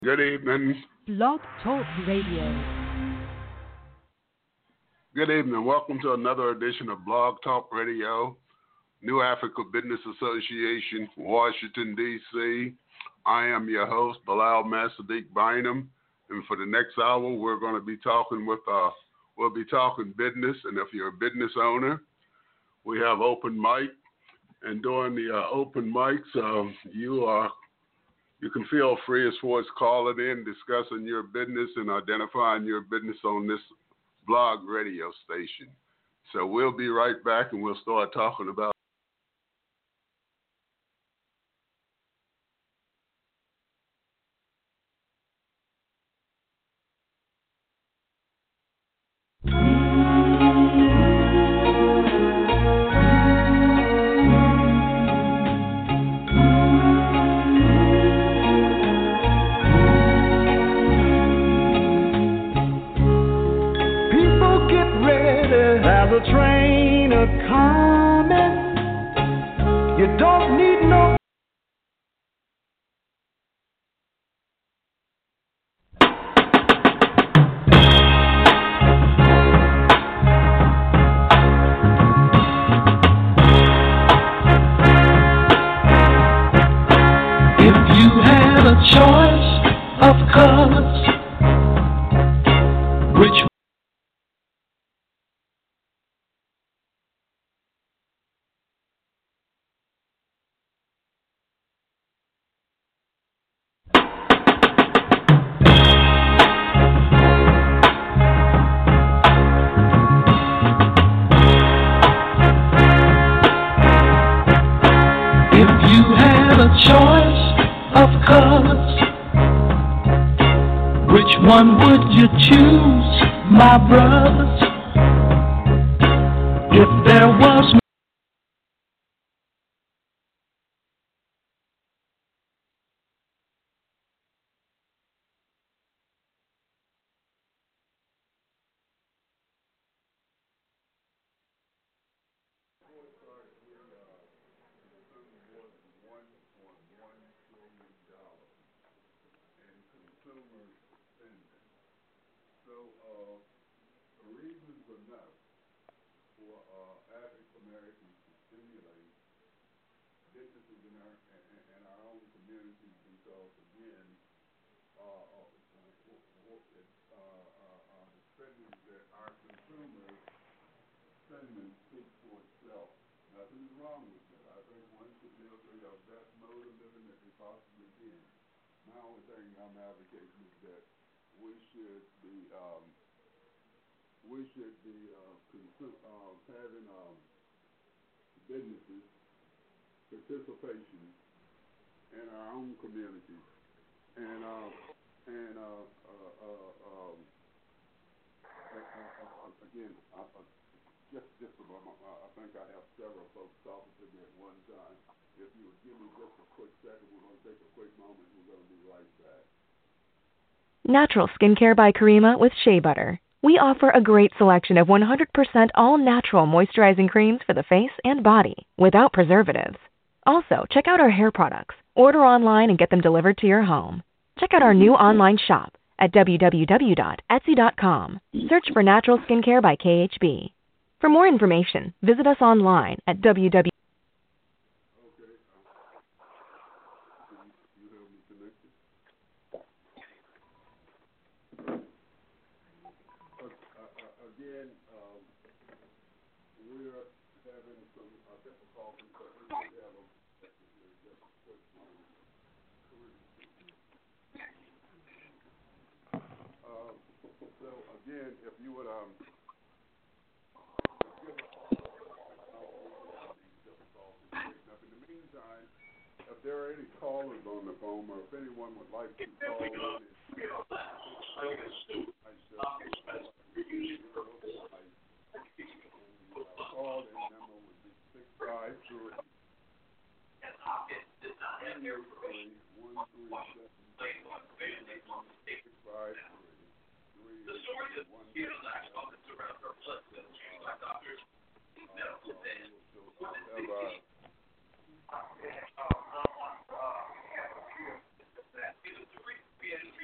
Good evening. Blog Talk Radio. Good evening. Welcome to another edition of Blog Talk Radio, New Africa Business Association, Washington, D.C. I am your host, Bilal Masadiq Bynum, and for the next hour, we're going to be talking we'll be talking business, and if you're a business owner, we have open mic, and during the open mics, you can feel free as far as calling in, discussing your business, and identifying your business on this blog radio station. So we'll be right back, and we'll start talking about one would you choose, my brothers, if there was having businesses participation in our own communities, and again, just a moment. I think I have several folks talking to me at one time. If you would give me just a quick second, we're going to take a quick moment. We're going to be right back. Natural Skincare by Karima with Shea Butter. We offer a great selection of 100% all-natural moisturizing creams for the face and body without preservatives. Also, check out our hair products. Order online and get them delivered to your home. Check out our new online shop at www.etsy.com. Search for Natural Skincare by KHB. For more information, visit us online at www. Again, if you would in the meantime, if there are any callers on the phone, or if anyone would like to call in, call in number would be 653 The story is utilized on the surrounding blood cells used by doctors. Medical bed. It is the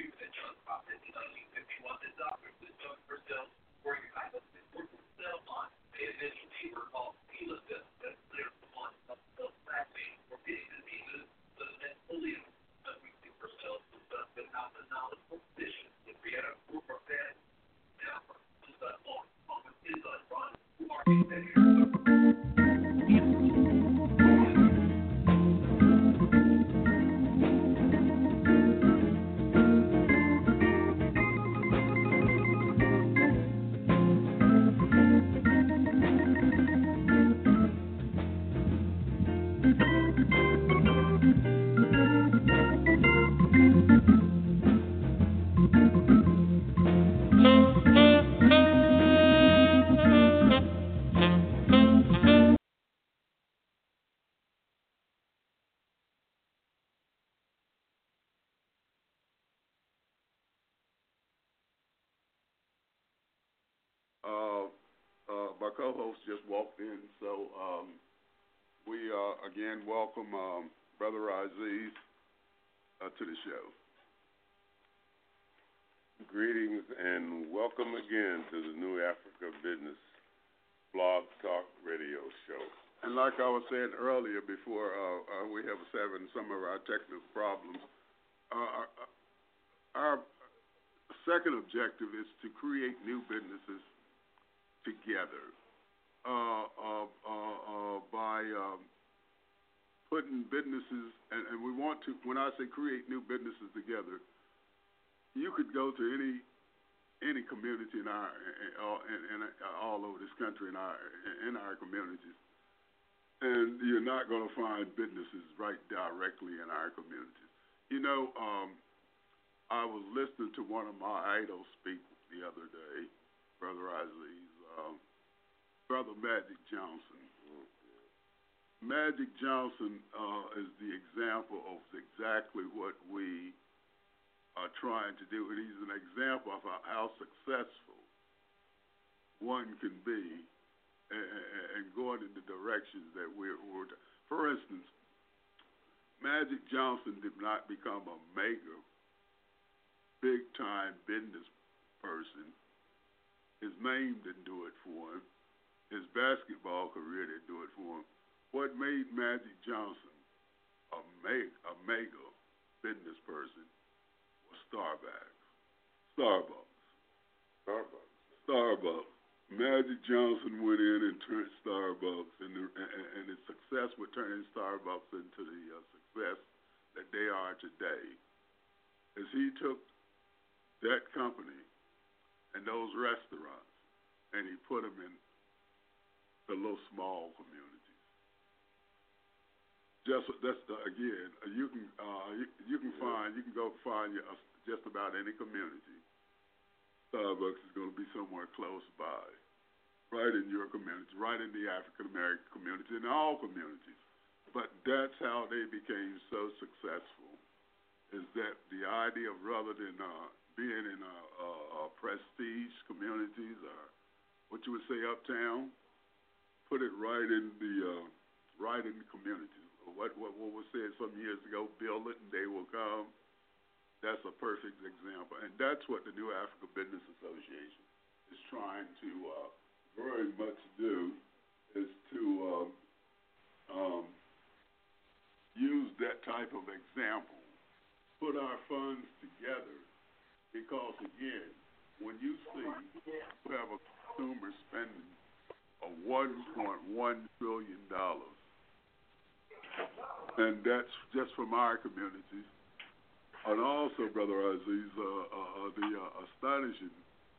my co-host just walked in, so we again welcome Brother Aziz to the show. Greetings and welcome again to the New Africa Business Blog Talk Radio Show. And like I was saying earlier, before we have having some of our technical problems, our second objective is to create new businesses together by putting businesses, and we want to, when I say create new businesses together, you could go to any community in our all over this country in our communities, and you're not going to find businesses right directly in our communities. You know, I was listening to one of my idols speak the other day, Brother Aziz, Brother Magic Johnson. Magic Johnson is the example of exactly what we are trying to do, and he's an example of how successful one can be and going in the directions that we're. For instance, Magic Johnson did not become a mega, big-time business person. His name didn't do it for him. His basketball career didn't do it for him. What made Magic Johnson a mega business person was Starbucks. Magic Johnson went in and turned Starbucks, and his success with turning Starbucks into the success that they are today is he took that company and those restaurants and he put them in the little small communities. Again, you can go find just about any community. Starbucks is going to be somewhere close by, right in your community, right in the African American community, in all communities. But that's how they became so successful. Is that the idea of rather than being in prestige communities or what you would say uptown, put it right in the communities. What was said some years ago, build it and they will come. That's a perfect example, and that's what the New Africa Business Association is trying to very much do, is to use that type of example, put our funds together, because again, when you see we have a consumer spending of $1.1 trillion, and that's just from our communities. And also, Brother Aziz, the astonishing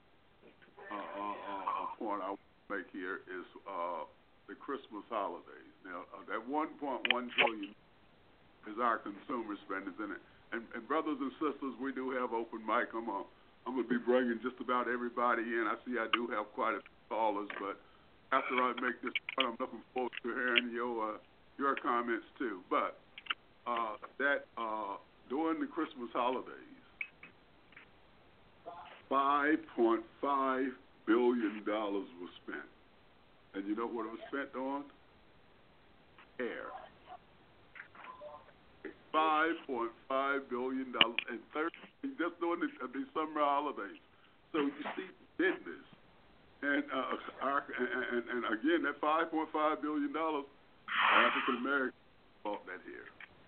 point I want to make here is the Christmas holidays. Now, that $1.1 trillion is our consumer spending in it. And brothers and sisters, we do have open mic. I'm going to be bringing just about everybody in. I see I do have quite a few callers, but after I make this point, I'm looking forward to hearing your comments too. But during the Christmas holidays, $5.5 billion was spent. And you know what it was spent on? Air. $5.5 billion and just during the December holidays. So you see business. And again, that $5.5 billion, African Americans bought that here.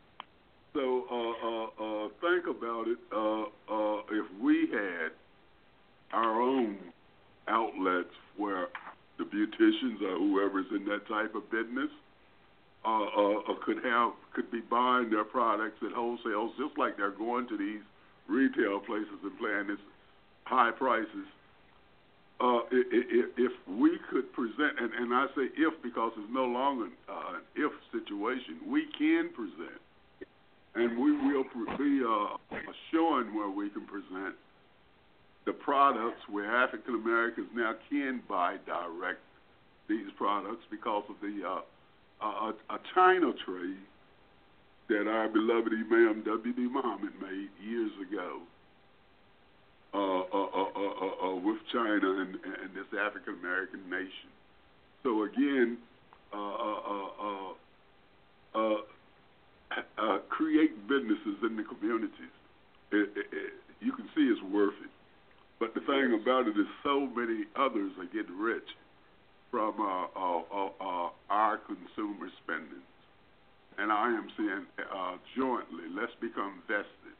So think about it. If we had our own outlets where the beauticians or whoever's in that type of business could be buying their products at wholesales, just like they're going to these retail places and paying these high prices. If we could present, and I say if because it's no longer an if situation, we can present, and we will be showing where we can present the products where African Americans now can buy direct these products because of the a China trade that our beloved Imam W.D. Muhammad made years ago with China and this African American nation. So again, create businesses in the communities. You can see it's worth it. But the thing about it is so many others are getting rich from our consumer spending. And I am saying jointly, let's become vested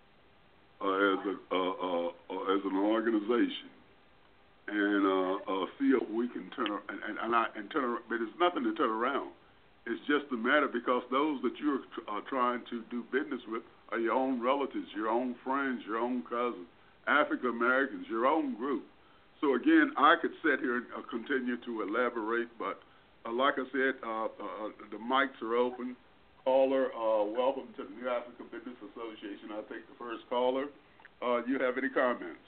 as an organization and see if we can turn around. But there's nothing to turn around. It's just a matter because those that you're trying to do business with are your own relatives, your own friends, your own cousins, African Americans, your own group. So again, I could sit here and continue to elaborate, but like I said, the mics are open. Caller, welcome to the New Africa Business Association. I'll take the first caller. You have any comments?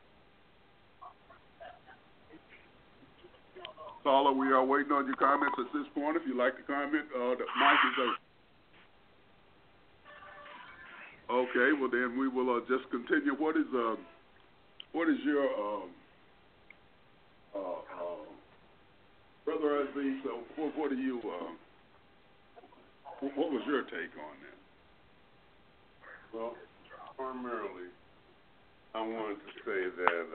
Caller, we are waiting on your comments at this point. If you'd like to comment, the mic is open. Okay, well then we will just continue. What is your Brother Aziz? What do you what was your take on that? Well, primarily, I wanted to say that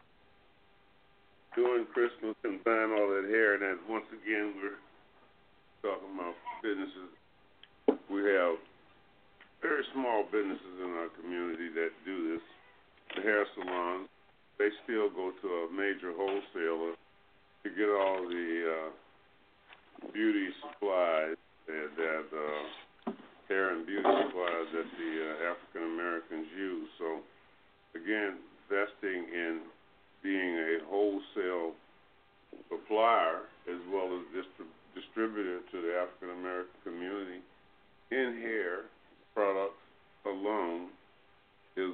during Christmas and buying all that hair, and that once again we're talking about businesses. We have very small businesses in our community that do this. The hair salons, they still go to a major wholesaler to get all the beauty supplies that hair and beauty supplies that the African Americans use. So again, investing in being a wholesale supplier as well as distributor to the African American community in hair products alone is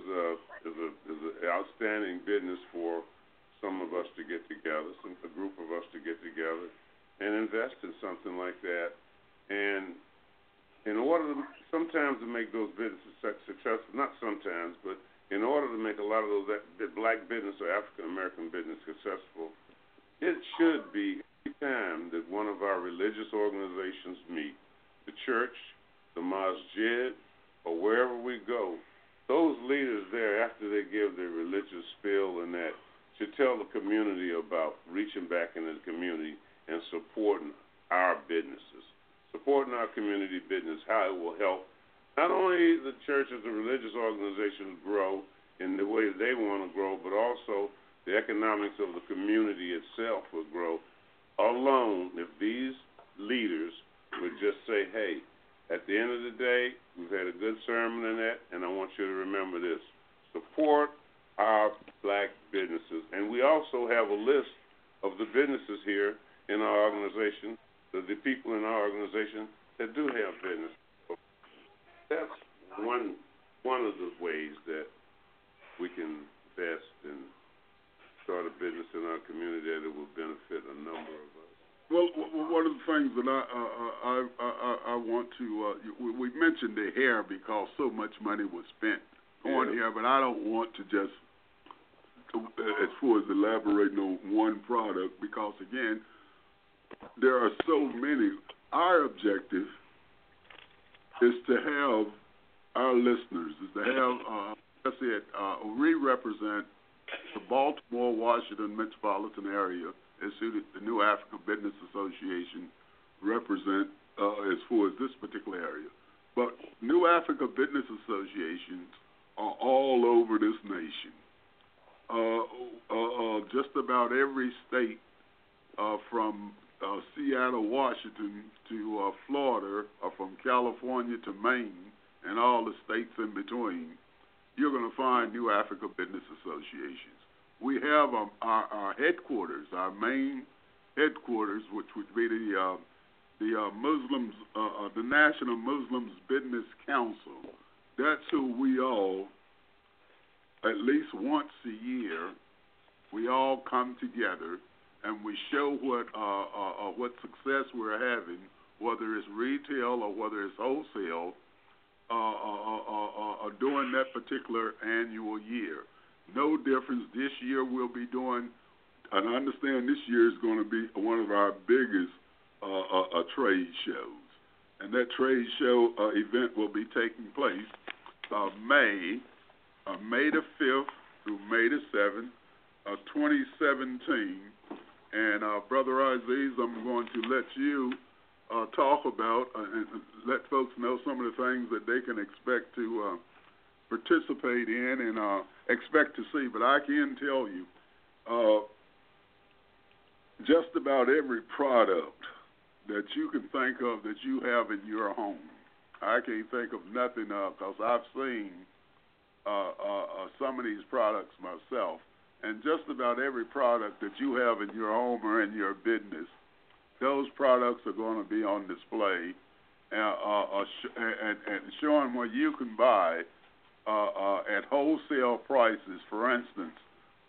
an outstanding business for some of us to get together, a group of us to get together and invest in something like that. And in order to sometimes to make those businesses successful, not sometimes, but in order to make a lot of those black business or African American business successful, it should be every time that one of our religious organizations meet, the church, the masjid, or wherever we go, those leaders there, after they give their religious spiel and that, should tell the community about reaching back into the community and supporting our businesses, supporting our community business, how it will help not only the churches and religious organizations grow in the way they want to grow, but also the economics of the community itself will grow. Alone, if these leaders would just say, hey, at the end of the day, we've had a good sermon in that, and I want you to remember this. Support our black businesses. And we also have a list of the businesses here in our organization, the people in our organization that do have business. That's one of the ways that we can invest and start a business in our community that it will benefit a number of us. Well, one of the things that I want to we mentioned the hair because so much money was spent on hair, but I don't want to just as far as elaborating on one product because again there are so many. Our objective is to have our listeners, is to have, we represent the Baltimore, Washington metropolitan area as the New Africa Business Association represent as far as this particular area. But New Africa Business Associations are all over this nation. Just about every state from Seattle, Washington to Florida, or from California to Maine, and all the states in between, you're going to find New Africa Business Associations. We have our headquarters, our main headquarters, which would be the Muslims, the National Muslims Business Council. That's who we all, at least once a year, we all come together and we show what success we're having, whether it's retail or whether it's wholesale, during that particular annual year. No difference. This year we'll be doing and I understand this year is going to be one of our biggest trade shows. And that trade show event will be taking place May the 5th through May the 7th, 2017. And Brother Aziz, I'm going to let you talk about and let folks know some of the things that they can expect to participate in and expect to see. But I can tell you, just about every product that you can think of that you have in your home, I can't think of nothing because I've seen some of these products myself. And just about every product that you have in your home or in your business, those products are going to be on display and showing what you can buy at wholesale prices. For instance,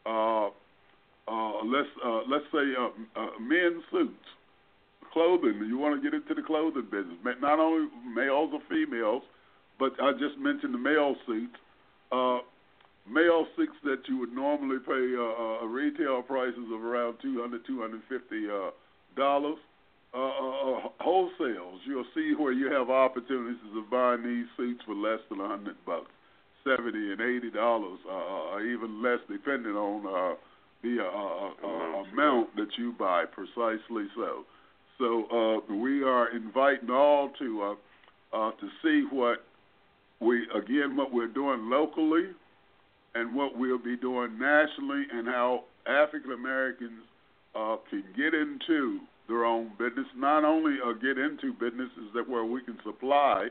let's say men's suits, clothing. You want to get into the clothing business, not only males or females, but I just mentioned the male suits. Male suits that you would normally pay retail prices of around $200, $250. Wholesales, you'll see where you have opportunities of buying these suits for less than $100, $70 and $80, or even less, depending on the amount that you buy. Precisely so. So we are inviting all to see what we're doing locally and what we'll be doing nationally, and how African Americans can get into their own business. Not only get into businesses that where we can supply,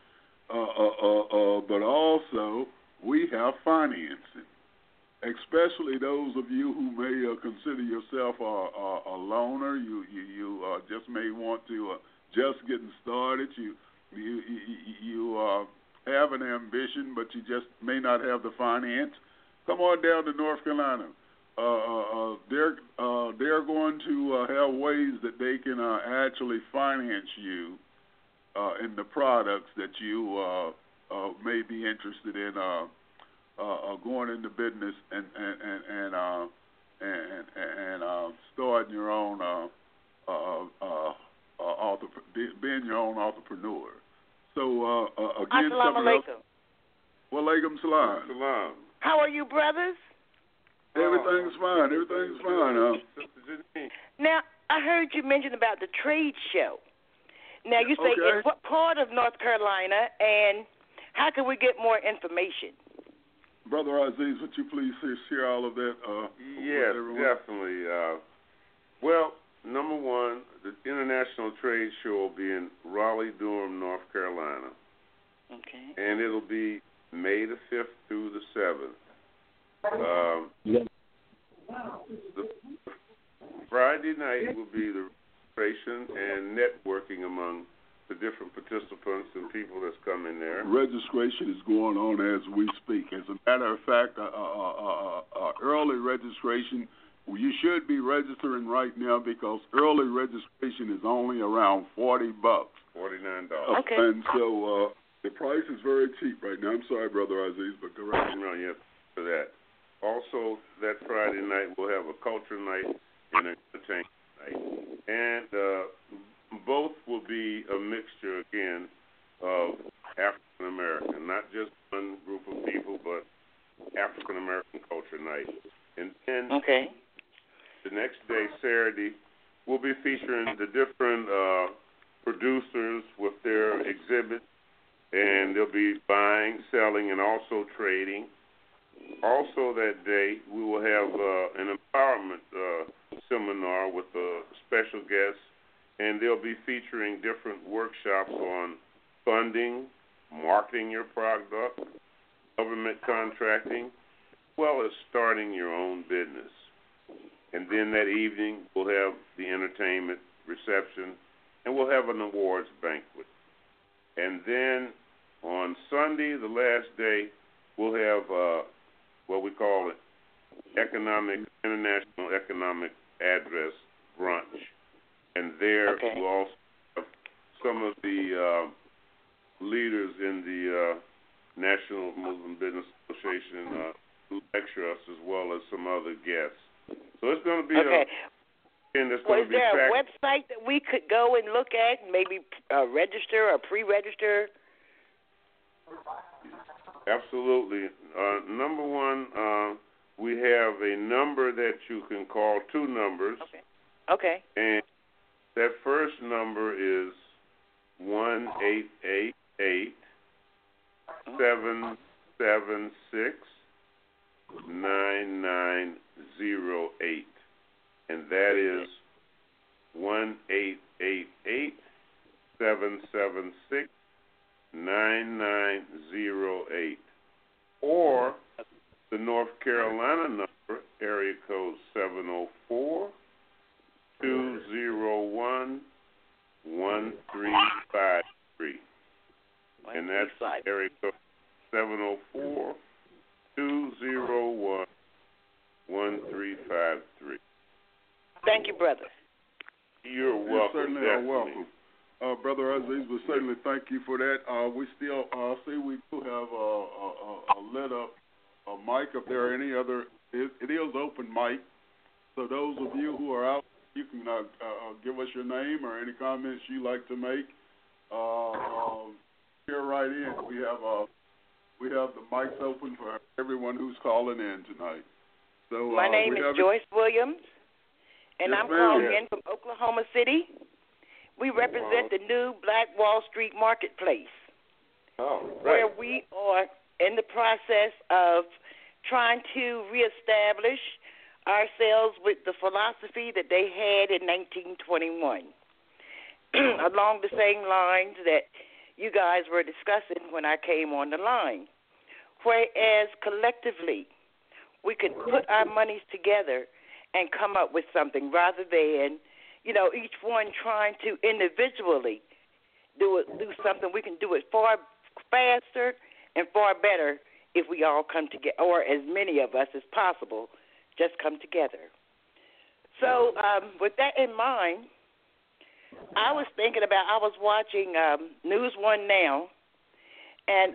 but also we have financing. Especially those of you who may consider yourself a loner, you just may want to just getting started. You have an ambition, but you just may not have the finance. Come on down to North Carolina. They're going to have ways that they can actually finance you in the products that you may be interested in going into business and starting your own being your own entrepreneur. So again, Assalamu alaikum. Wa alaikum salam. Salam. How are you, brothers? Everything's fine. Everything's fine. Now, I heard you mention about the trade show. Now, you say in what part of North Carolina, and how can we get more information? Brother Aziz, would you please share all of that? Yes, definitely. Well, number one, the International Trade Show will be in Raleigh-Durham, North Carolina. Okay. And it'll be May the 5th through the 7th. The Friday night will be the registration and networking among the different participants and people that's coming there. Registration is going on as we speak. As a matter of fact, early registration, you should be registering right now because early registration is only around $40. $49. Okay. And so the price is very cheap right now. I'm sorry, Brother Aziz, but go right ahead. No, yes, for that. Also, that Friday night we'll have a culture night and an entertainment night. And both will be a mixture, again, of African American, not just one group of people, but African American culture night. And then the next day, Saturday, we'll be featuring the different producers with their exhibits, and they'll be buying, selling, and also trading. Also that day, we will have an empowerment seminar with special guests, and they'll be featuring different workshops on funding, marketing your product, government contracting, as well as starting your own business. And then that evening, we'll have the entertainment reception, and we'll have an awards banquet. And then on Sunday, the last day, we'll have what we call it International Economic Address Brunch. And there we'll also have some of the leaders in the National Muslim Business Association who lecture us, as well as some other guests. So it's going to be okay. Was there a website that we could go and look at, and maybe register or pre-register? Absolutely. Number one, we have a number that you can call, 2 numbers. Okay. And that first number is 1-888-776-9908. And that is 1-888-776-9908. Or the North Carolina number, area code 704-201-1353. And that's area code 704-201-1353. Thank you, brother. You're welcome. You certainly are welcome. Brother Aziz, we certainly thank you for that. We still see we do have a lit up mic. If there are any other, it is open mic. So those of you who are out, you can give us your name or any comments you like to make. Here right in, we have the mics open for everyone who's calling in tonight. So my name is Joyce Williams, and I'm calling in from Oklahoma City. We represent the new Black Wall Street Marketplace, where we are in the process of trying to reestablish ourselves with the philosophy that they had in 1921, along the same lines that you guys were discussing when I came on the line. Whereas collectively, we can put our monies together and come up with something rather than, each one trying to individually do something. We can do it far faster and far better if we all come together, or as many of us as possible, just come together. So with that in mind, I was watching News One Now, and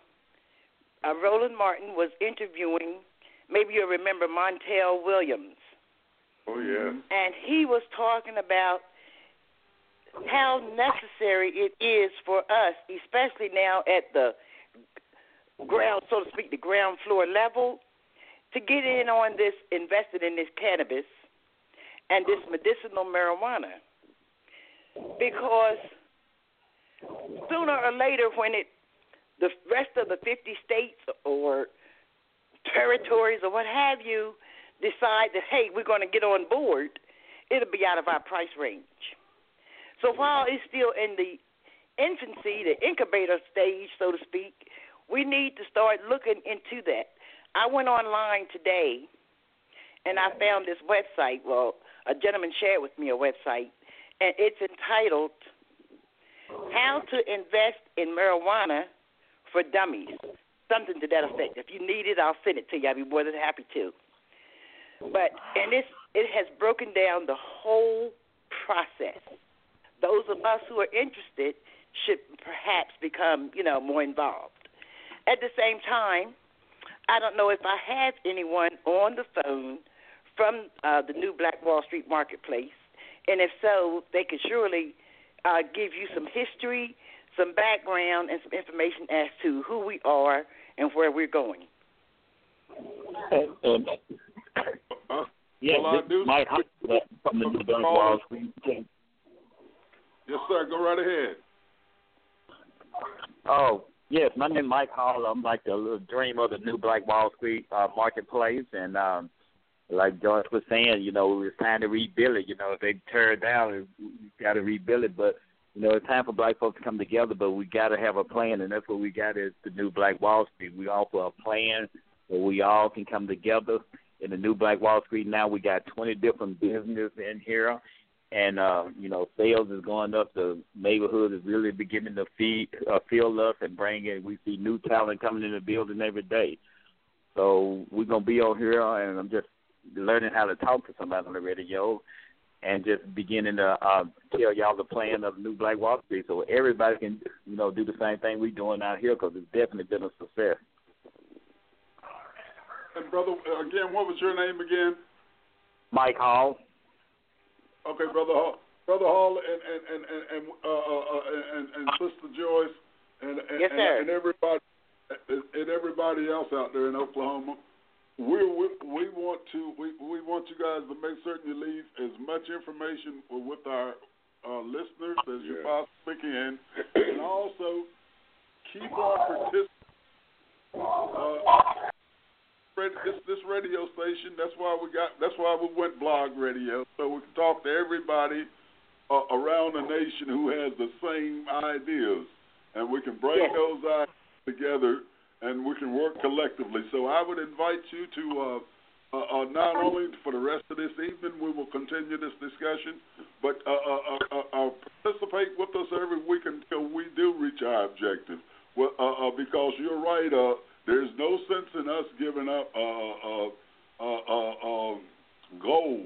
Roland Martin was interviewing, maybe you'll remember Montel Williams. Oh, yeah. And he was talking about how necessary it is for us, especially now at the ground, so to speak, the ground floor level, to get in on this, invested in this cannabis and this medicinal marijuana. Because sooner or later, when the rest of the 50 states or territories or what have you decide that, hey, we're going to get on board, it'll be out of our price range. So while it's still in the infancy, the incubator stage, so to speak, we need to start looking into that. I went online today, and I found this website. Well, a gentleman shared with me a website, and it's entitled How to Invest in Marijuana for Dummies, something to that effect. If you need it, I'll send it to you. I'll be more than happy to. And it has broken down the whole process. Those of us who are interested should perhaps become, more involved. At the same time, I don't know if I have anyone on the phone from the new Black Wall Street Marketplace, and if so, they could surely give you some history, some background, and some information as to who we are and where we're going. Yes, Mike from the new Black Wall Street. Yes, sir. Go right ahead. Oh, yes. My name is Mike Hall. I'm like the little dream of the new Black Wall Street Marketplace. And like George was saying, it's time to rebuild it. If they tear it down, we got to rebuild it. But, it's time for black folks to come together, but we got to have a plan, and that's what we got is the new Black Wall Street. We offer a plan where we all can come together in the new Black Wall Street. Now we got 20 different businesses in here. And, sales is going up. The neighborhood is really beginning to feel us and bring in. We see new talent coming in the building every day. So we're going to be on here, and I'm just learning how to talk to somebody on the radio and just beginning to tell y'all the plan of the new Black Wall Street so everybody can, do the same thing we're doing out here because it's definitely been a success. And, brother, again, what was your name again? Mike Hall. Okay, Brother Hall, and Sister Joyce, and Yes, sir. and everybody else out there in Oklahoma. We want you guys to make certain you leave as much information with our listeners as you possibly can, and also keep on participating. This radio station. That's why we went blog radio, so we can talk to everybody around the nation who has the same ideas, and we can bring those ideas together, and we can work collectively. So I would invite you to not only for the rest of this evening, we will continue this discussion, but participate with us every week until we do reach our objective. Well, because you're right. There's no sense in us giving up gold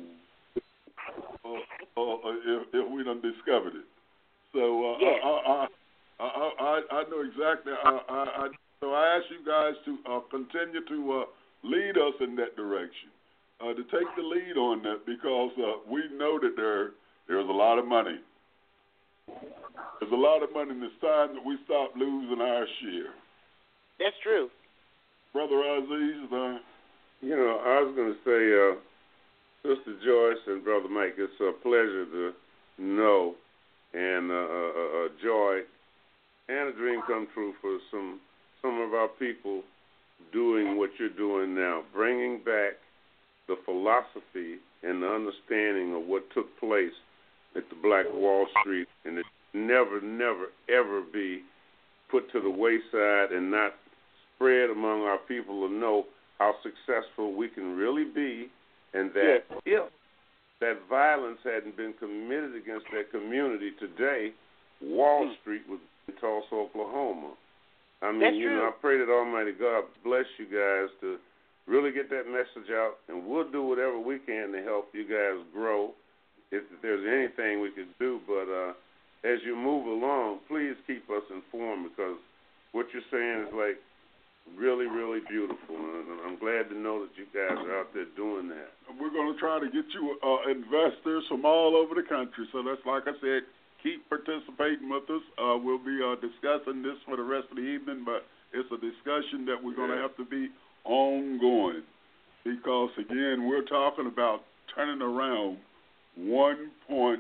if we done discovered it. So I know exactly. So I ask you guys to continue to lead us in that direction, to take the lead on that, because we know that there's a lot of money. There's a lot of money, and it's time that we stop losing our share. That's true. Brother Aziz, I was going to say, Sister Joyce and Brother Mike, it's a pleasure to know, and a joy and a dream come true for some of our people doing what you're doing now, bringing back the philosophy and the understanding of what took place at the Black Wall Street, and it never, ever be put to the wayside and not spread among our people to know how successful we can really be, and that if that violence hadn't been committed against that community today, Wall Street would be in Tulsa, Oklahoma. I mean, I pray that Almighty God bless you guys to really get that message out, and we'll do whatever we can to help you guys grow if there's anything we could do. But as you move along, please keep us informed, because what you're saying is like really, really beautiful, and I'm glad to know that you guys are out there doing that. We're going to try to get you investors from all over the country. So that's, like I said, keep participating with us. We'll be discussing this for the rest of the evening, but it's a discussion that we're going to have to be ongoing, because, again, we're talking about turning around $1.1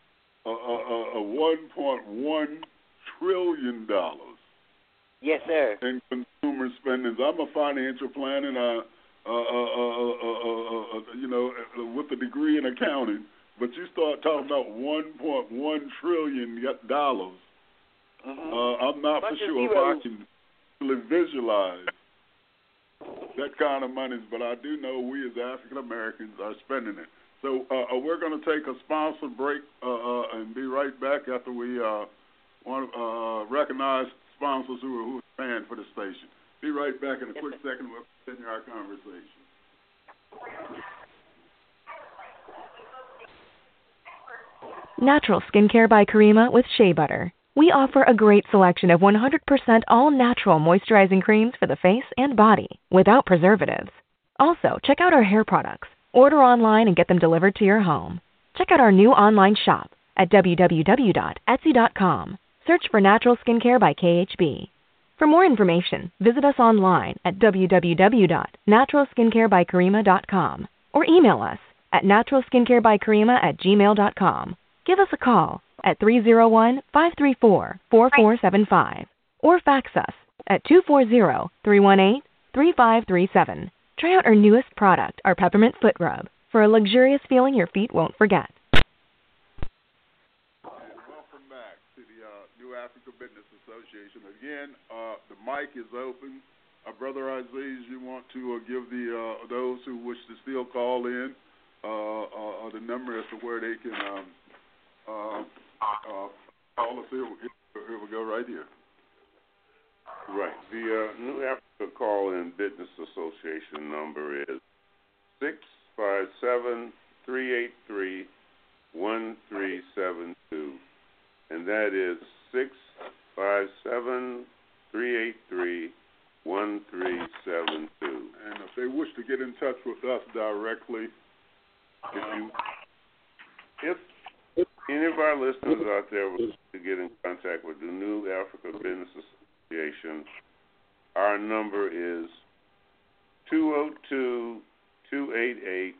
trillion. Yes, sir. In consumer spending. I'm a financial planner, and with a degree in accounting. But you start talking about $1.1 trillion. I'm not for sure if I can really visualize that kind of money, but I do know we as African Americans are spending it. So we're going to take a sponsor break and be right back after we want to recognize sponsors who are paying for the station. Be right back in a quick second. We'll continue our conversation. Natural Skincare by Karima with Shea Butter. We offer a great selection of 100% all-natural moisturizing creams for the face and body, without preservatives. Also, check out our hair products. Order online and get them delivered to your home. Check out our new online shop at www.etsy.com. Search for Natural Skincare by KHB. For more information, visit us online at www.naturalskincarebykarima.com or email us at naturalskincarebykarima@gmail.com. Give us a call at 301-534-4475 or fax us at 240-318-3537. Try out our newest product, our Peppermint Foot Rub, for a luxurious feeling your feet won't forget. Welcome back to the New Africa Business Association. Again, the mic is open. Brother Aziz, you want to give those who wish to still call in the number as to where they can call us. Here we go, right here. Right. The New Africa Call-In Business Association number is 657-383-1372, and that is 657-383-1372. And if they wish to get in touch with us directly, If any of our listeners out there would like to get in contact with the New Africa Business Association, our number is 202-288-5660.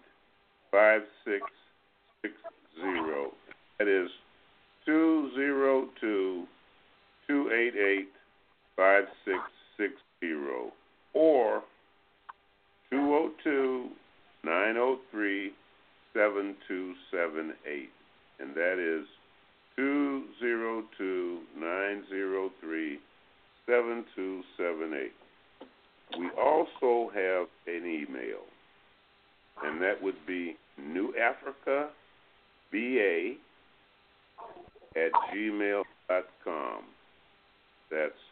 That is 202-288-5660 or 202-903-7278. And that is 202-903-7278. We also have an email, and that would be newafricaba@gmail.com. That's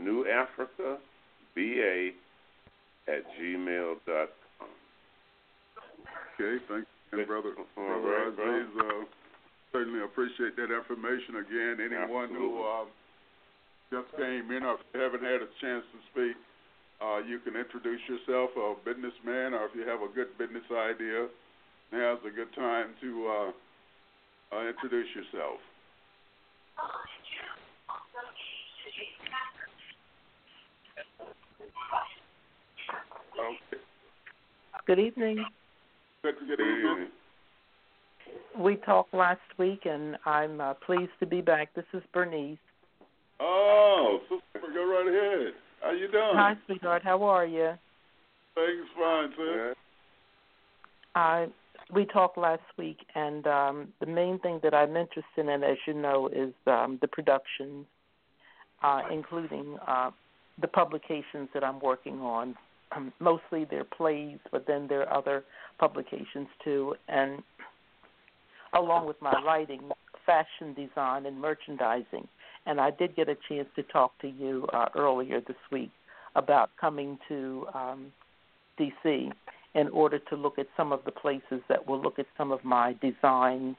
newafricaba@gmail.com. Okay, thank you, Brother Aziz. Certainly appreciate that information. Again, anyone who just came in or if you haven't had a chance to speak, you can introduce yourself, a businessman, or if you have a good business idea, now's a good time to introduce yourself. Okay. Good evening. Good evening. We talked last week, and I'm pleased to be back. This is Bernice. Oh, sister, go right ahead. How you doing? Hi, sweetheart. How are you? Things fine, sir. We talked last week, and the main thing that I'm interested in, as you know, is the productions, including the publications that I'm working on. Mostly they're plays, but then there are other publications too, and along with my writing, fashion design, and merchandising. And I did get a chance to talk to you earlier this week about coming to D.C. in order to look at some of the places that will look at some of my designs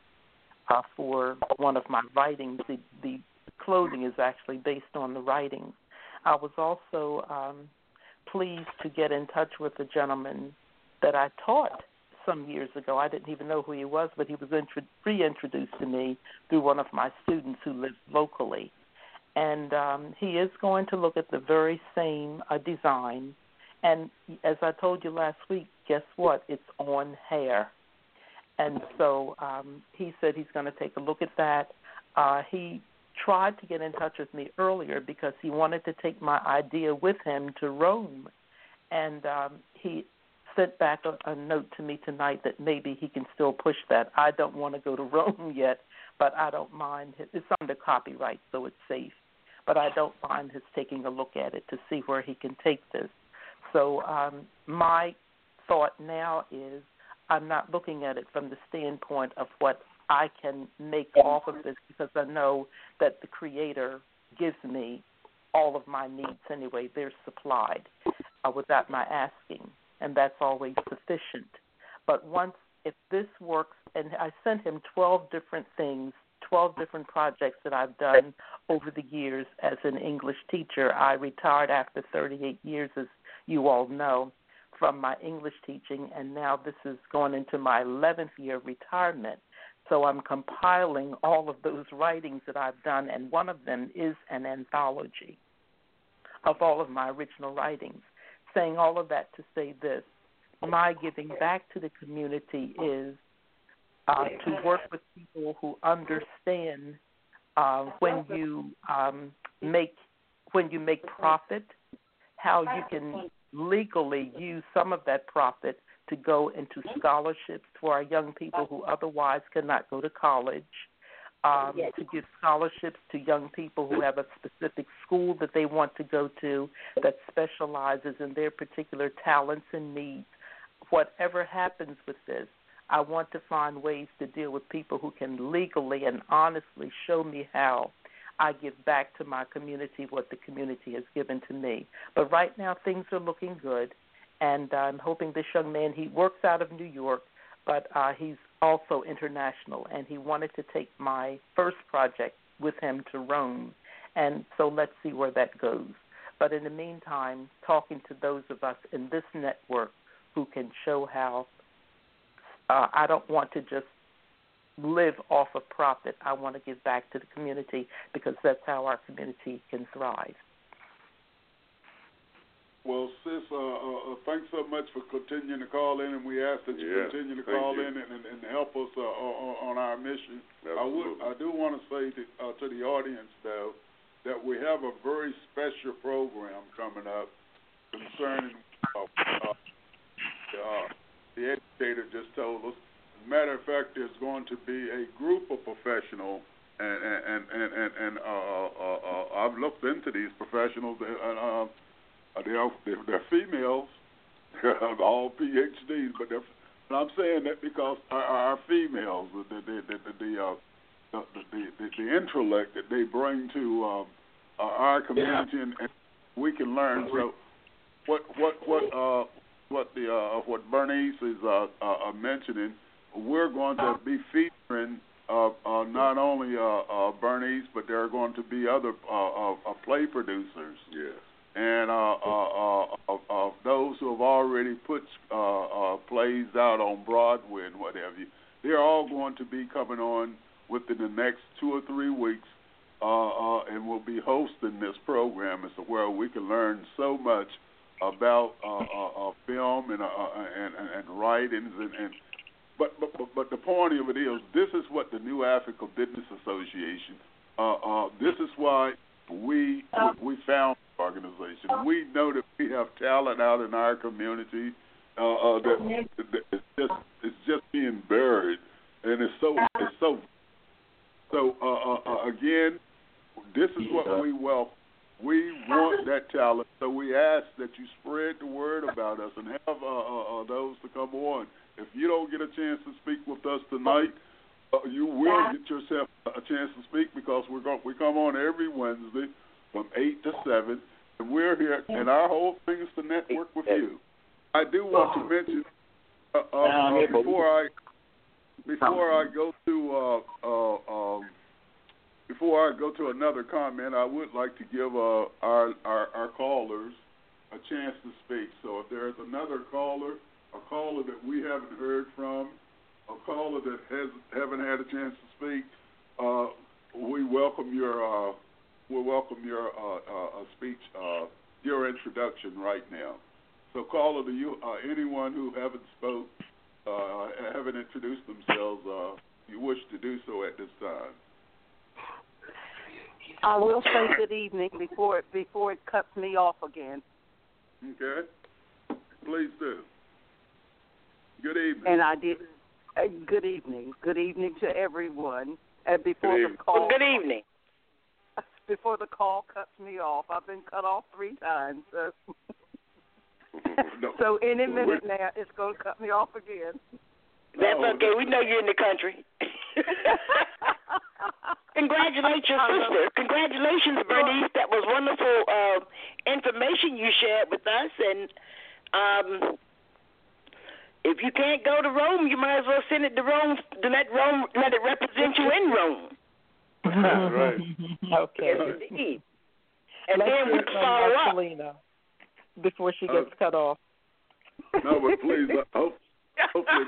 for one of my writings. The clothing is actually based on the writings. I was also pleased to get in touch with a gentleman that I taught some years ago. I didn't even know who he was, but he was reintroduced to me through one of my students who lives locally. And he is going to look at the very same design. And as I told you last week, guess what? It's on hair. And so he said he's going to take a look at that. He tried to get in touch with me earlier because he wanted to take my idea with him to Rome. And he sent back a note to me tonight that maybe he can still push that. I don't want to go to Rome yet, but I don't mind. It's under copyright, so it's safe. But I don't mind his taking a look at it to see where he can take this. So my thought now is I'm not looking at it from the standpoint of what I can make off of this because I know that the Creator gives me all of my needs anyway. They're supplied without my asking, and that's always sufficient. But if this works, and I sent him 12 different things, 12 different projects that I've done over the years as an English teacher. I retired after 38 years, as you all know, from my English teaching, and now this is going into my 11th year of retirement. So I'm compiling all of those writings that I've done, and one of them is an anthology of all of my original writings. Saying all of that to say this, my giving back to the community is to work with people who understand when you make profit, how you can legally use some of that profit to go into scholarships for our young people who otherwise cannot go to college, to give scholarships to young people who have a specific school that they want to go to that specializes in their particular talents and needs. Whatever happens with this, I want to find ways to deal with people who can legally and honestly show me how I give back to my community what the community has given to me. But right now things are looking good, and I'm hoping this young man, he works out of New York, but he's also international, and he wanted to take my first project with him to Rome, and so let's see where that goes. But in the meantime, talking to those of us in this network who can show how I don't want to just live off of profit. I want to give back to the community because that's how our community can thrive. Well, sis, thanks so much for continuing to call in, and we ask that you continue to call in and help us on our mission. Absolutely. I do want to say to the audience, though, that we have a very special program coming up concerning the educator just told us. As a matter of fact, there's going to be a group of professionals, and I've looked into these professionals, and they're females, all PhDs, but I'm saying that because our females, the intellect that they bring to our community, and we can learn. So, what Bernice is mentioning, we're going to be featuring not only Bernice, but there are going to be other play producers. Yes. And of those who have already put plays out on Broadway and what have you, they're all going to be coming on within the next 2 or 3 weeks, and we'll be hosting this program as to where we can learn so much about film and writings but the point of it is, this is what the New Africa Business Association. This is why we found the organization. We know that we have talent out in our community that it's just being buried, and it's so again. This is what we welcome. We want that talent, so we ask that you spread the word about us and have those to come on. If you don't get a chance to speak with us tonight, you will get yourself a chance to speak because we come on every Wednesday from 8 to 7, and we're here, and our whole thing is to network with you. I do want to mention before I go to another comment, I would like to give our callers a chance to speak. So if there's another caller, a caller that we haven't heard from, a caller that haven't had a chance to speak, we welcome your speech, your introduction right now. So caller, to you, anyone who haven't introduced themselves, you wish to do so at this time. I will say good evening before it cuts me off again. Okay. Please do. Good evening. And I did. Good evening. Good evening to everyone. And before the call. Well, good evening. Before the call cuts me off, I've been cut off 3 times. So any minute now, it's going to cut me off again. That's okay. We know you're in the country. Congratulations, sister. Congratulations, Bernice. That was wonderful information you shared with us. And if you can't go to Rome, you might as well send it to Rome. To let it represent you in Rome. Right. Okay. Yes, indeed. And Let's then we can follow up. Marcelina before she gets cut off. No, but please, hopefully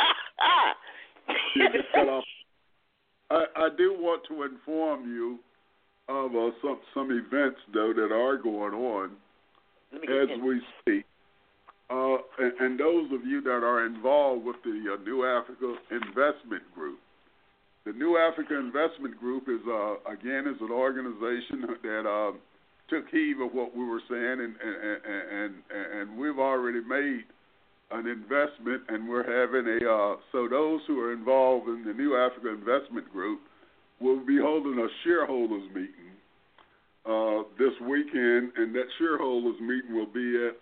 this gets cut off. I do want to inform you of some events, though, that are going on as we speak. And those of you that are involved with the New Africa Investment Group. The New Africa Investment Group is an organization that took heed of what we were saying, and we've already made an investment, and we're having so those who are involved in the New Africa Investment Group will be holding a shareholders meeting this weekend, and that shareholders meeting will be at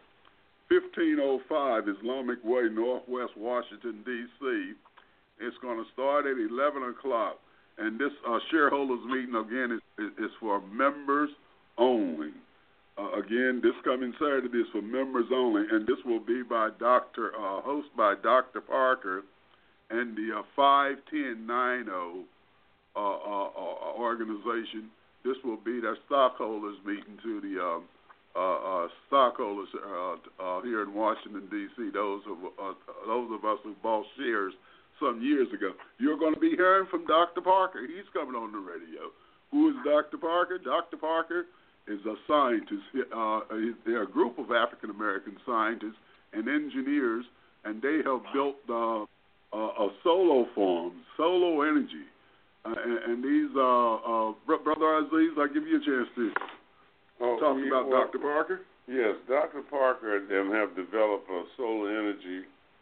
1505 Islamic Way, Northwest Washington, D.C. It's going to start at 11 o'clock, and this shareholders meeting, again, is for members only. Again, this coming Saturday is for members only, and this will be by host by Dr. Parker and the 5109 organization. This will be their stockholders meeting to the stockholders here in Washington, D.C., those of us who bought shares some years ago. You're going to be hearing from Dr. Parker. He's coming on the radio. Who is Dr. Parker? Dr. Parker is a scientist. They're a group of African-American scientists and engineers, and they have built a solar farm, solar energy. And these, Brother Aziz, I'll give you a chance to talk about Dr. Parker. Yes, Dr. Parker and them have developed a solar energy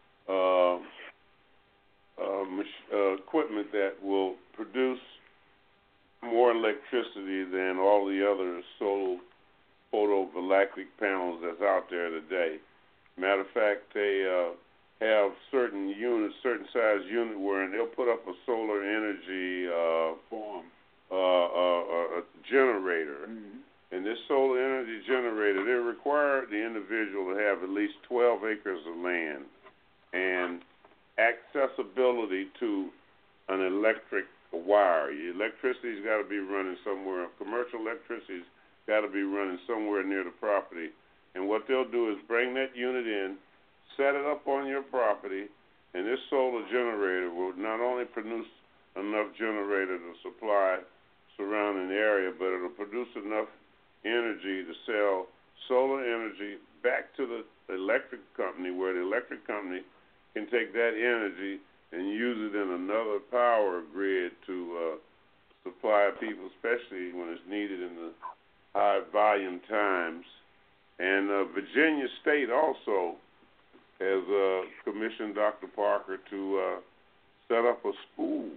equipment that will produce more electricity than all the other solar photovoltaic panels that's out there today. Matter of fact, they have certain units, certain size unit where they'll put up a solar energy farm, a generator. Mm-hmm. And this solar energy generator, they require the individual to have at least 12 acres of land and accessibility to an electric wire. Your electricity's got to be running somewhere. Commercial electricity's got to be running somewhere near the property. And what they'll do is bring that unit in, set it up on your property, and this solar generator will not only produce enough generator to supply surrounding area, but it'll produce enough energy to sell solar energy back to the electric company, where the electric company can take that energy and use it in another power grid to supply people, especially when it's needed in the high volume times. And Virginia State also has commissioned Dr. Parker to set up a school.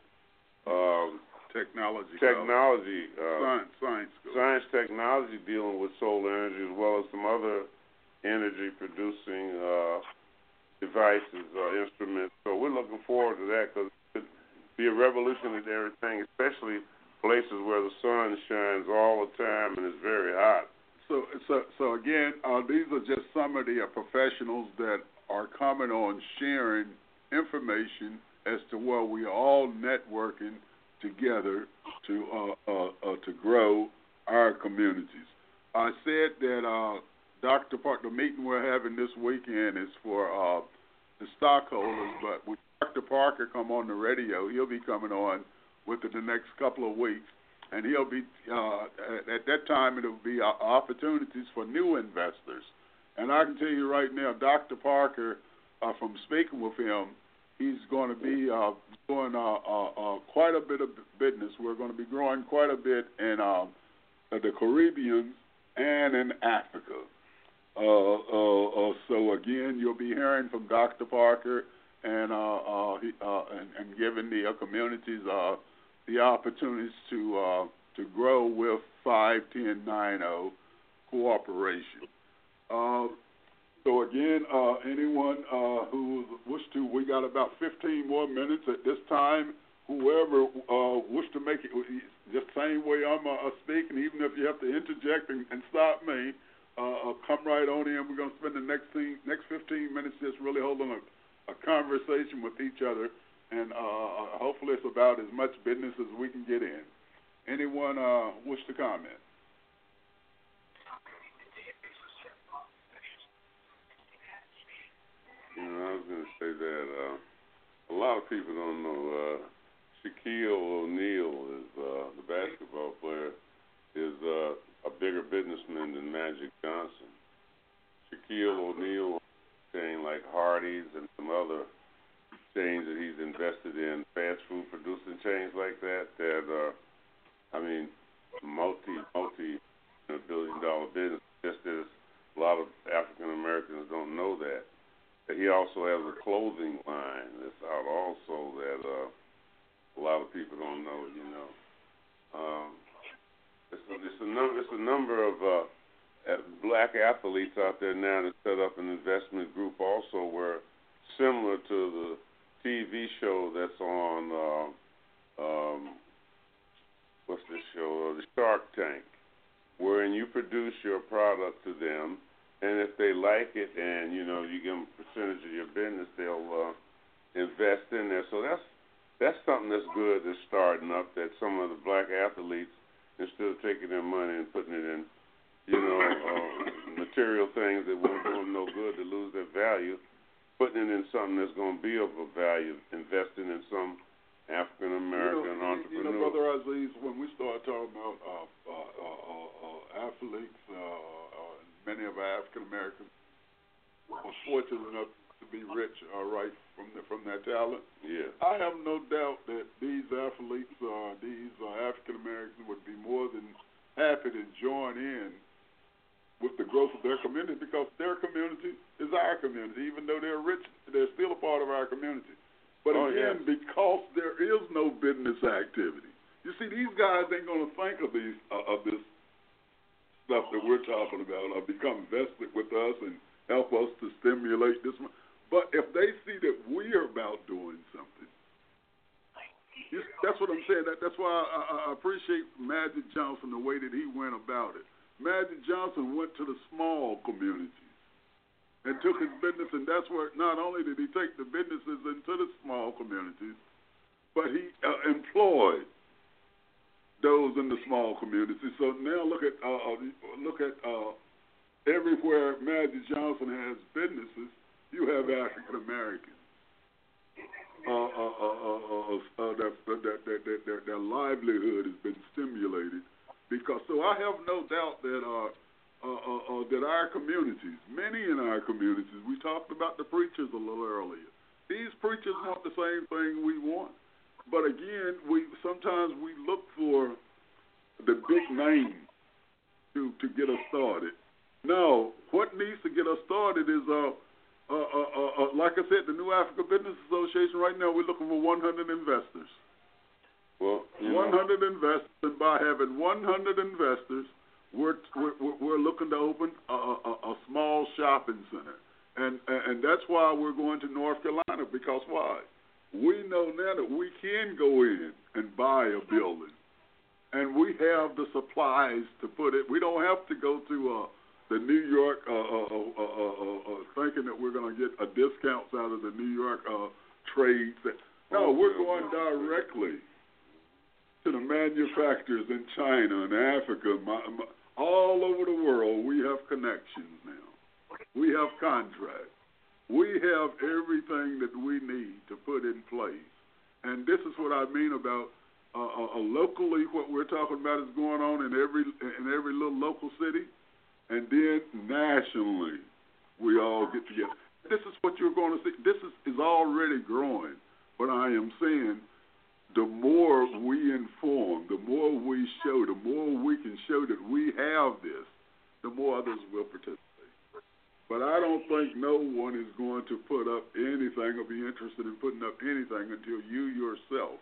Science technology dealing with solar energy, as well as some other energy producing devices, instruments. So we're looking forward to that, because it could be a revolutionary thing, especially places where the sun shines all the time and it's very hot. So again, these are just some of the professionals that are coming on sharing information as to where we are all networking together to grow our communities. I said that Dr. Parker, the meeting we're having this weekend is for the stockholders, but with Dr. Parker come on the radio, he'll be coming on within the next couple of weeks, and he'll be at that time it'll be opportunities for new investors. And I can tell you right now, Dr. Parker, from speaking with him, he's going to be doing quite a bit of business. We're going to be growing quite a bit in the Caribbean and in Africa. So again, you'll be hearing from Dr. Parker and giving the communities the opportunities to grow with 51090 cooperation. So again, anyone who wish to, we got about 15 more minutes at this time. Whoever wish to make it, just the same way I'm speaking, even if you have to interject and stop me, come right on in. We're going to spend the next 15 minutes just really holding a conversation with each other, and hopefully it's about as much business as we can get in. Anyone wish to comment? I was going to say that a lot of people don't know Shaquille O'Neal is the basketball player, is a bigger businessman than Magic Johnson. Shaquille O'Neal chain like Hardee's and some other chains that he's invested in, fast food producing chains like that are, multi-billion-dollar business. Just as a lot of African Americans don't know that. He also has a clothing line that's out also that a lot of people don't know. It's a number of black athletes out there now that set up an investment group also, where similar to the TV show that's on what's this show? The Shark Tank, wherein you produce your product to them. And if they like it, and you give them a percentage of your business, they'll invest in there. So that's something that's good that's starting up. That some of the black athletes, instead of taking their money and putting it in material things that won't do them no good to lose their value, putting it in something that's going to be of a value, investing in some African American entrepreneur. Brother Aziz, when we start talking about athletes, many of our African Americans are fortunate enough to be rich, right, from their talent. Yeah. I have no doubt that these athletes, these African Americans, would be more than happy to join in with the growth of their community, because their community is our community. Even though they're rich, they're still a part of our community. But because there is no business activity, you see, these guys ain't going to think of this stuff that we're talking about, or become vested with us and help us to stimulate this. But if they see that we're about doing something, that's what I'm saying. That's why I appreciate Magic Johnson, the way that he went about it. Magic Johnson went to the small communities and took his business, and that's where not only did he take the businesses into the small communities, but he employed those in the small communities. So now look at everywhere Magic Johnson has businesses, you have African Americans. Their livelihood has been stimulated. Because I have no doubt that that our communities, many in our communities, we talked about the preachers a little earlier. These preachers want the same thing we want, but again, sometimes we look for the big name to get us started. No, what needs to get us started is like I said, the New Africa Business Association. Right now, we're looking for 100 investors. Well, 100 investors, and by having 100 investors, we're looking to open a small shopping center, and that's why we're going to North Carolina. Because why? We know now that we can go in and buy a building, and we have the supplies to put it. We don't have to go to the New York thinking that we're going to get a discounts out of the New York trades. No, we're going directly to the manufacturers in China and Africa, all over the world. We have connections now. We have contracts. We have everything that we need to put in place. And this is what I mean about locally. What we're talking about is going on in every little local city, and then nationally, we all get together. This is what you're going to see. This is already growing, but I am saying, the more we inform, the more we show, the more we can show that we have this, the more others will participate. But I don't think no one is going to put up anything or be interested in putting up anything until you yourself,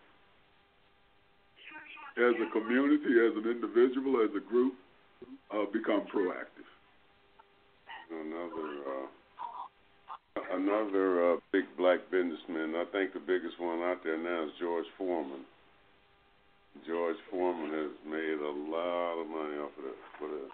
as a community, as an individual, as a group, become proactive. Another big black businessman, I think the biggest one out there now is George Foreman. George Foreman has made a lot of money off of that.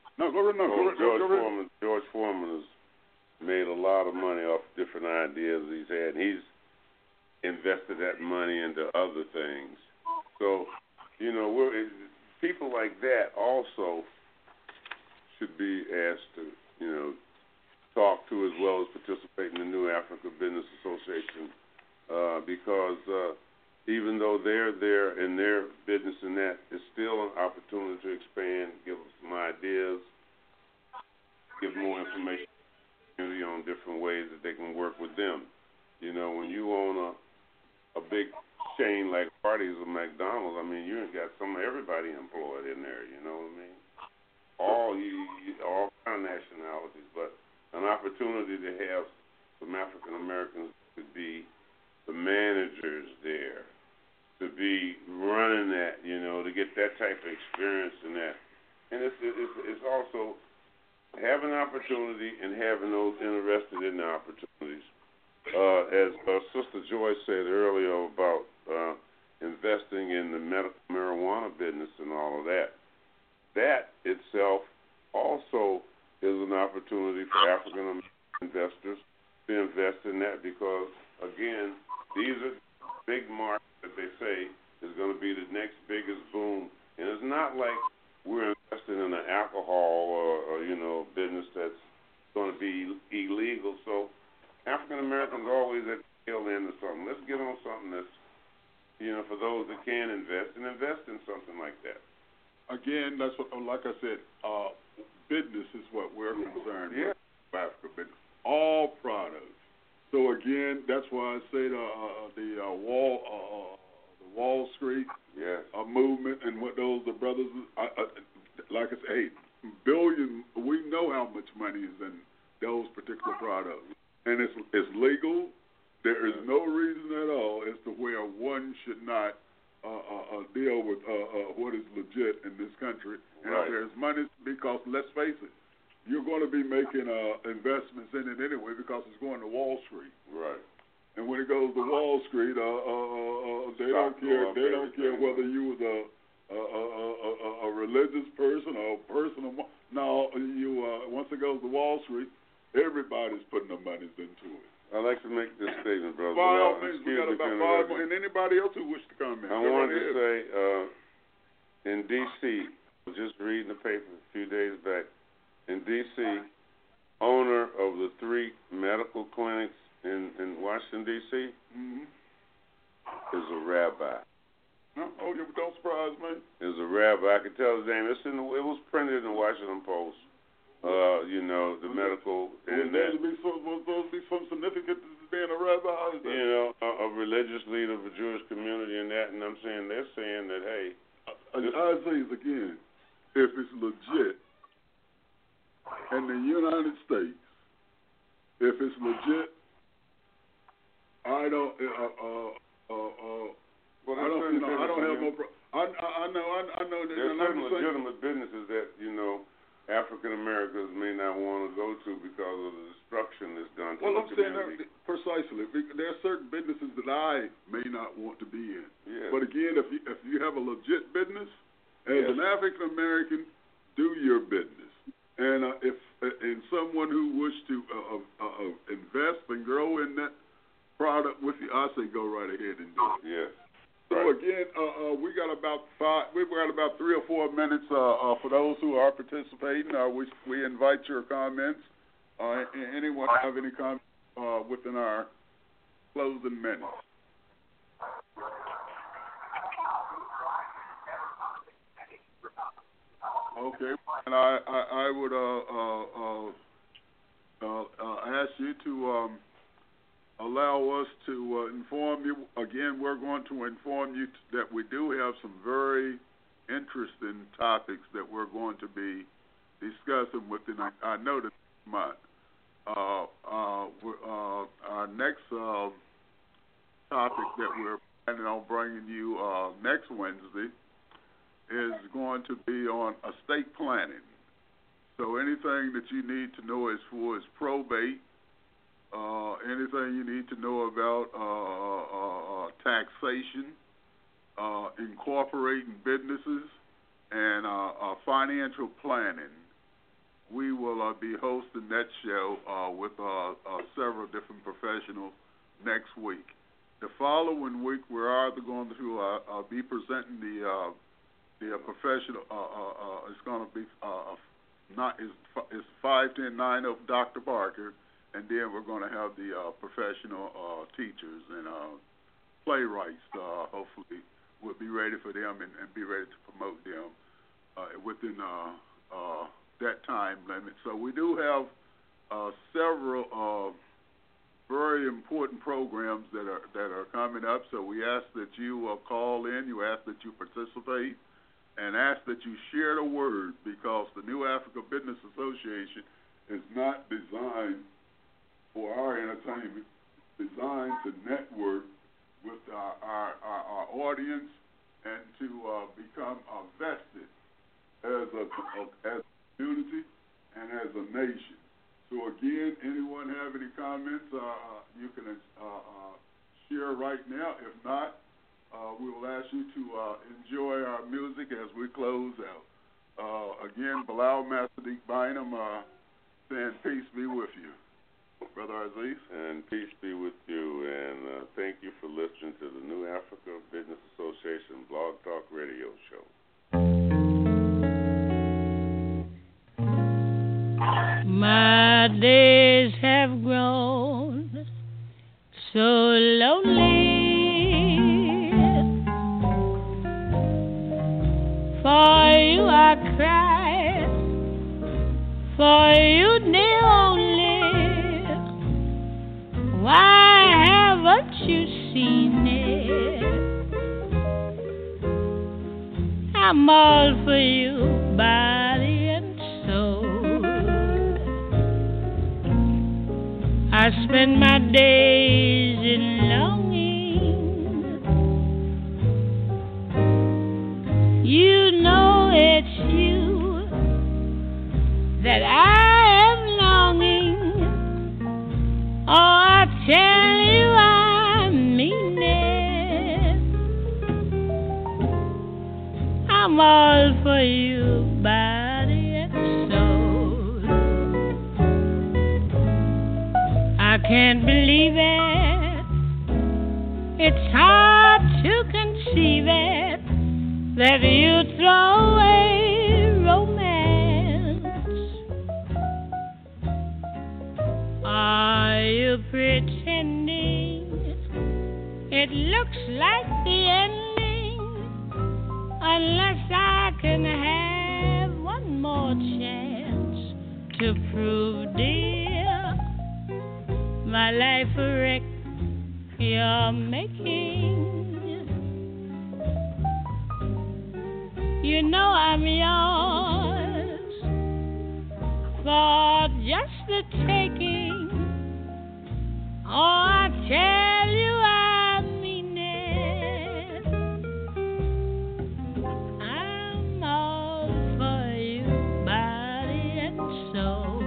George Foreman has made a lot of money off different ideas he's had. He's invested that money into other things. So, people like that also should be asked to, talk to, as well as participate in the New Africa Business Association, because even though they're there in their business and that, it's still an opportunity to expand, give them some ideas, give more information on different ways that they can work with them. When you own a big chain like Hardee's or McDonald's, I mean, you ain't got everybody employed in there, you know what I mean? All kind of nationalities, but an opportunity to have some African Americans to be the managers there, to be running that, to get that type of experience in that. And it's also having opportunity and having those interested in the opportunities. As Sister Joyce said earlier about investing in the medical marijuana business and all of that, that itself also is an opportunity for African American investors to invest in that, because, again, these are big markets that they say is going to be the next biggest boom. And it's not like we're investing in an alcohol or business that's going to be illegal. So African Americans are always at the tail end of something. Let's get on something that's, for those that can invest in something like that. Again, that's what, like I said, business is what we're concerned with. Africa business, all products. So again, that's why I say the Wall Street movement and what the brothers, like I say, billion. We know how much money is in those particular products, and it's legal. There is no reason at all as to where one should not deal with what is legit in this country. And if there's money, because let's face it, you're going to be making investments in it anyway because it's going to Wall Street. Right. And when it goes to Wall Street, they don't care. They don't care whether you was a religious person or a person. No, once it goes to Wall Street, everybody's putting their monies into it. I'd like to make this statement, brother. By all means, we got about 5 more, and anybody else who wishes to comment. I wanted to say, in D.C., I was just reading the paper a few days back. In D.C., owner of the 3 medical clinics in Washington, D.C., is a rabbi. Oh, you don't surprise me. Is a rabbi. I can tell his name. It was printed in the Washington Post. The medical. Was those be some significant as being a rabbi? A religious leader of a Jewish community and that, and they're saying that, hey. I say it again, if it's legit, in the United States, if it's legit, I don't have no problem. I know that there's certain legitimate businesses that African Americans may not want to go to because of the destruction that's done to the community. Saying precisely. There are certain businesses that I may not want to be in. Yes. But again, if you have a legit business, as an African American, do your business. And if someone who wishes to invest and grow in that product with you, I say go right ahead and do it. Yes. So again, we got about 3 or 4 minutes for those who are participating. We invite your comments. Anyone have any comments within our closing minutes? Okay, and I would ask you to allow us to inform you. Again, we're going to inform you that we do have some very interesting topics that we're going to be discussing within, I know, this month. Our next topic that we're planning on bringing you next Wednesday is going to be on estate planning. So anything that you need to know as far as probate, anything you need to know about taxation, incorporating businesses, and financial planning. We will be hosting that show with several different professionals next week. The following week, we're either going to be presenting the professional. It's going to be it's 5-10-9 of Dr. Barker. And then we're going to have the professional teachers and playwrights. Hopefully, we'll be ready for them and be ready to promote them within that time limit. So we do have several very important programs that are coming up. So we ask that you call in, you ask that you participate, and ask that you share the word, because the New Africa Business Association is not designed for our entertainment, designed to network with our audience and to become vested as a community and as a nation. So again, anyone have any comments, you can share right now. If not, we will ask you to enjoy our music as we close out. Again, Bilal Masadik Bynum saying peace be with you. Brother Aziz. And peace be with you, and thank you for listening to the New Africa Business Association Blog Talk Radio Show. lonely. For you I cry, for you dear only. Why haven't you seen it? I'm all for you, body and soul. I spend my days in longing. You know it's you that I am longing. Oh, I tell you I mean it. I'm all for you, body and soul. I can't believe it. It's hard to conceive it that you throw away romance. Are you pretending it looks like the ending? Unless I can have one more chance to prove, dear, my life a wreck you're making. You know I'm yours for just the taking. Oh, I tell you I mean it. I'm all for you, body and soul.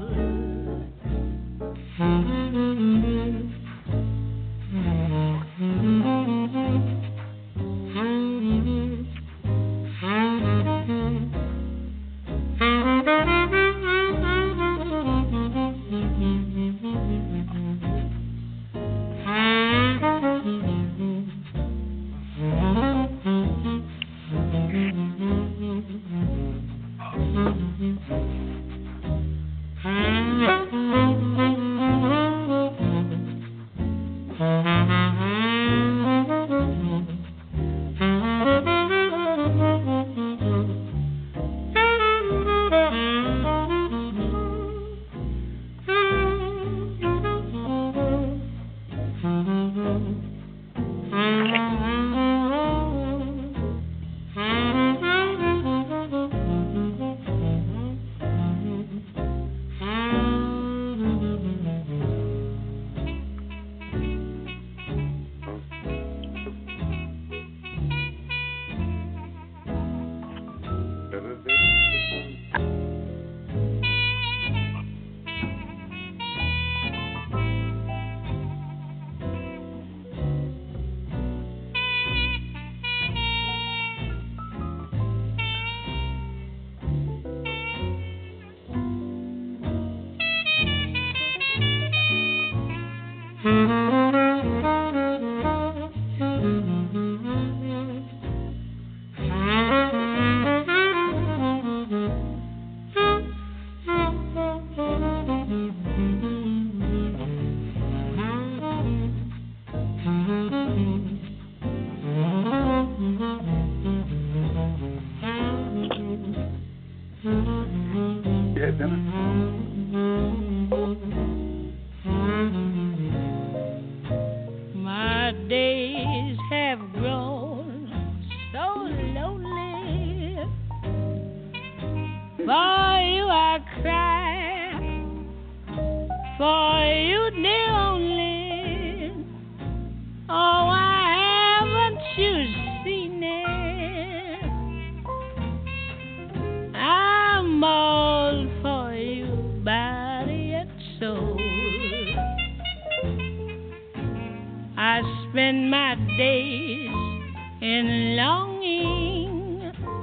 My days have grown so lonely. For you I cry, for you dear only. Oh, why haven't you seen it? I'm all for you, body and soul. I spend my days in longing,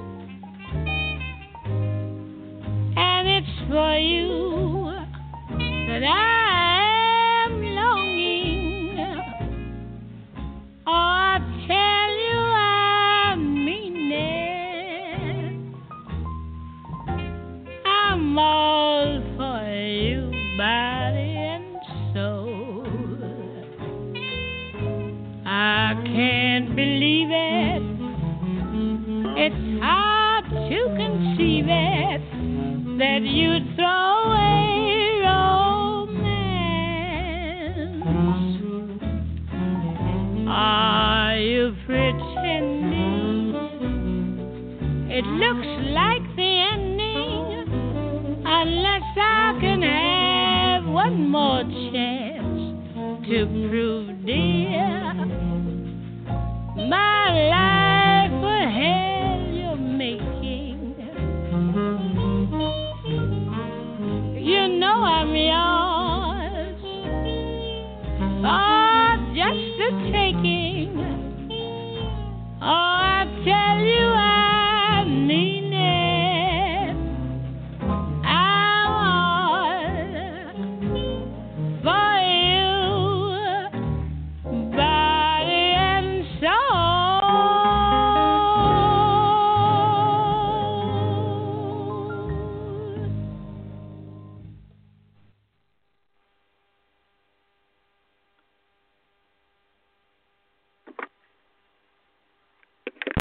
and it's for you that I am longing. Oh, I tell you I mean it. I'm all for you, body and soul. I can't believe it. It's hard to conceive it that you'd throw away romance. Are you pretending? It looks like the ending, unless I can have one more chance to prove, dear, my